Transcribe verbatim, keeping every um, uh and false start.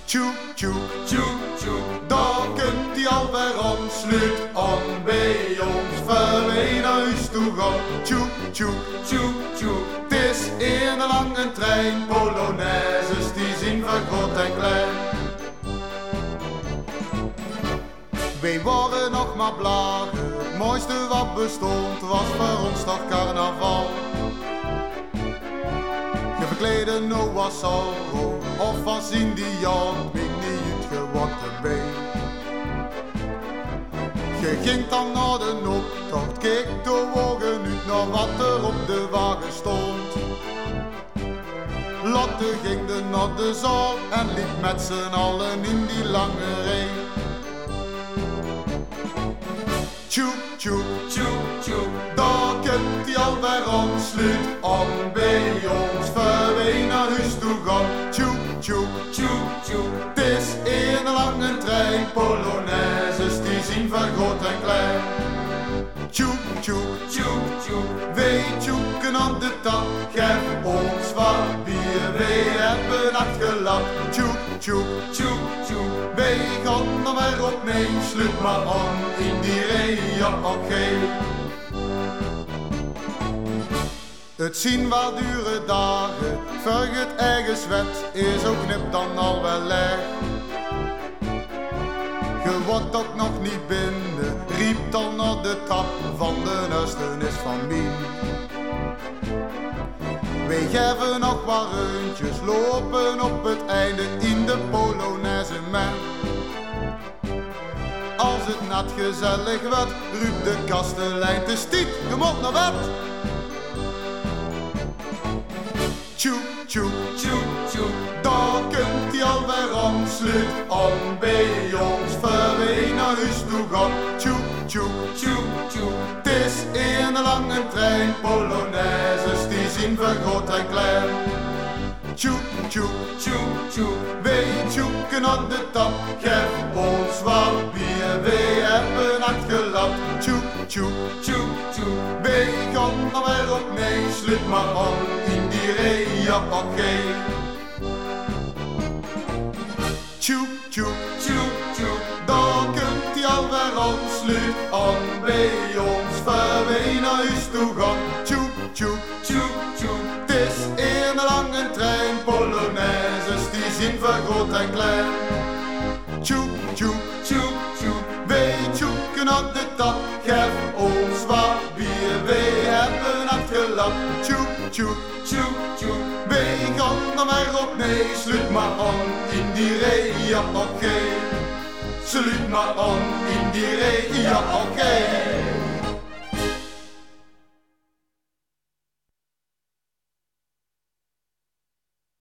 Tjoe, tjoe, tjoe, tjoe, daar kunt ie alweer aan. Sluit aan bij ons, voor wij naar huis toe gaan. Tjoe, tjoe, tjoe, tjoe, het is een lange trein. Polonaises die zien van groot en klein. Wij waren nog maar blagen, het mooiste wat bestond was voor ons toch carnaval. Je verkleedde Noah Sorrow of als Indiaan, weet niet geworden bij. Je ging dan naar de optocht, keek de wogen uit naar wat er op de wagen stond. Lotte ging de naar de zaal en liep met z'n allen in die lange rij. Tjoe, tjoe, tjoe, tjoe, daar kunt ie alweer aan. Sluit aan bij ons, voor wij naar huis toe gaan. Tjoe, tjoe, tjoe, tjoe, het is een lange trein. Polonaises die zien van groot en klein. Tjoe, tjoe, tjoe, tjoe, wij tjoeken aan de tap. Geef ons wat bier, wij hebben het gelapt. Tjoe, tjoe, tjoe, tjoe, wij gaan er maar op, nee, sluit maar aan in die rij, ja oké. Okay. Het zien wat dure dagen, voor het eigen zwet, is ook knip dan al wel leeg. Je wordt ook nog niet binnen, riep dan naar de trap van de nuisternis van Mien. Wij geven nog wat reuntjes, lopen op het einde in de Polonaise man. Als het net gezellig werd, roept de kastelein te stiet, je moet naar bed. Tjoe, tjoe, tjoe, tjoe, daar kunt ie alweer aan. Sluit aan bij ons, voor wij naar huis toe gaan. Tjoe, tjoe, tjoe, tjoe, het is een lange trein. Polonaises die zien van groot en klein. Tjoe, tjoe, tjoe, tjoe, wij tjoeken aan de tap. Geef ons wat bier, wij hebben het gelapt. Tjoe, tjoe, tjoe, tjoe, wij gaan er weer op, nee, sluit maar aan in die rij, ja oké. Okay. Tjoe, tjoe, tjoe, tjoe, daar kunt ie alweer aan. Sluit aan bij ons, voor wij naar huis toe gaan. Tjoe, tjoe, tjoe, tjoe, het is een lange trein. Polonaises die zien van groot en klein. Tjoe, tjoe, tjoe, tjoe, wij tjoeken aan de tap. Geef ons wat bier, wij hebben het gelapt. Tjoe, tjoe, tjoe, tjoe, wij gaan er maar op, nee, sluit maar aan in die rij, ja oké. Okay. Sluit maar aan in die rij, ja oké. Okay.